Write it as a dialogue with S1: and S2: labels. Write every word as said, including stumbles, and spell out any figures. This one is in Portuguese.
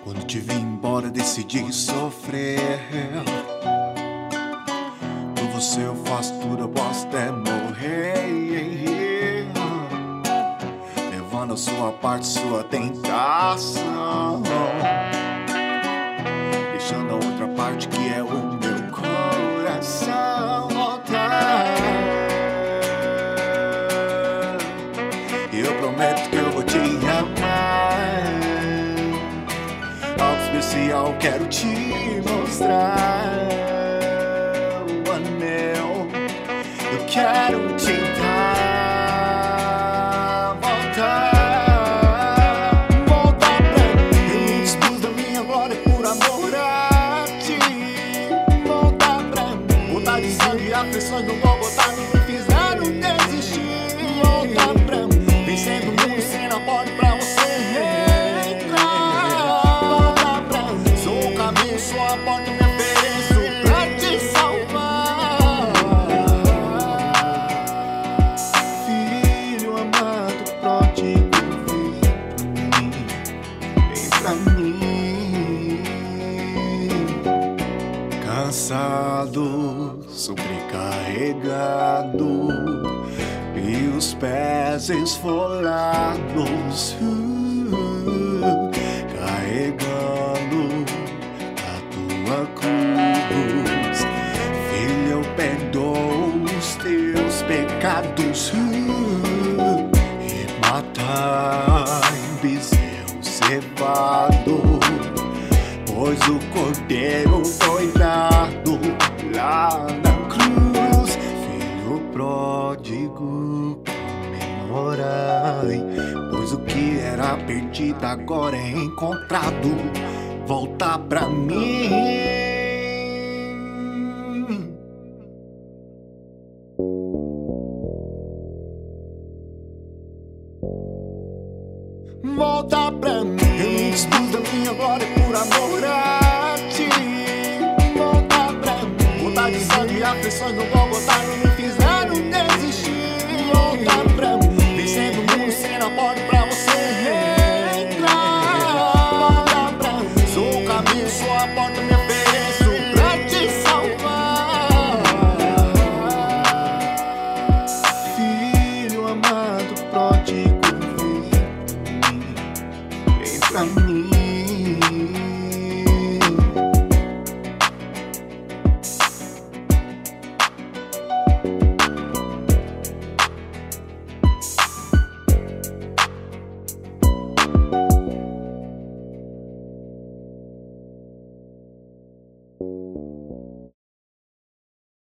S1: Quando te vi embora decidi sofrer. Por você eu faço tudo, eu posso até morrer, levando a sua parte, sua tentação, deixando a outra parte que é o meu coração voltar. E eu prometo que eu vou te amar, algo especial quero te mostrar. O anel, eu quero tentar voltar, voltar pra mim. Eu me dispus da minha glória por amor a ti. Voltar pra mim, botar de sangue aflições no Golgotá, não me fizeram desistir. Voltar pra mim, vencendo o mundo sem a porta pra você entrar. Voltar pra mim, sou o caminho, sou a porta, me ofereço pra te salvar. Filho amado, pródigo, vem pra mim. Cansado, sobrecarregado e os pés esfolados, uh, carregando a tua cruz. Filho, eu perdoo os teus pecados, uh, e matai bezerro cevado, pois o cordeiro foi dado lá na cruz. Filho pródigo, comemorai, pois o que era perdido agora é encontrado. Volta pra mim. Volta pra mim. Eu me dispus da minha glória por amor a ti. Volta pra mim, botar de sangue aflições no Golgotá, não me fizeram desistir. Volta pra mim, vencendo o mundo sem a porta pra você entrar. Volta pra mim, sou o caminho, sou a porta, me ofereço pra te salvar. Filho amado, pródigo, vem pra mim.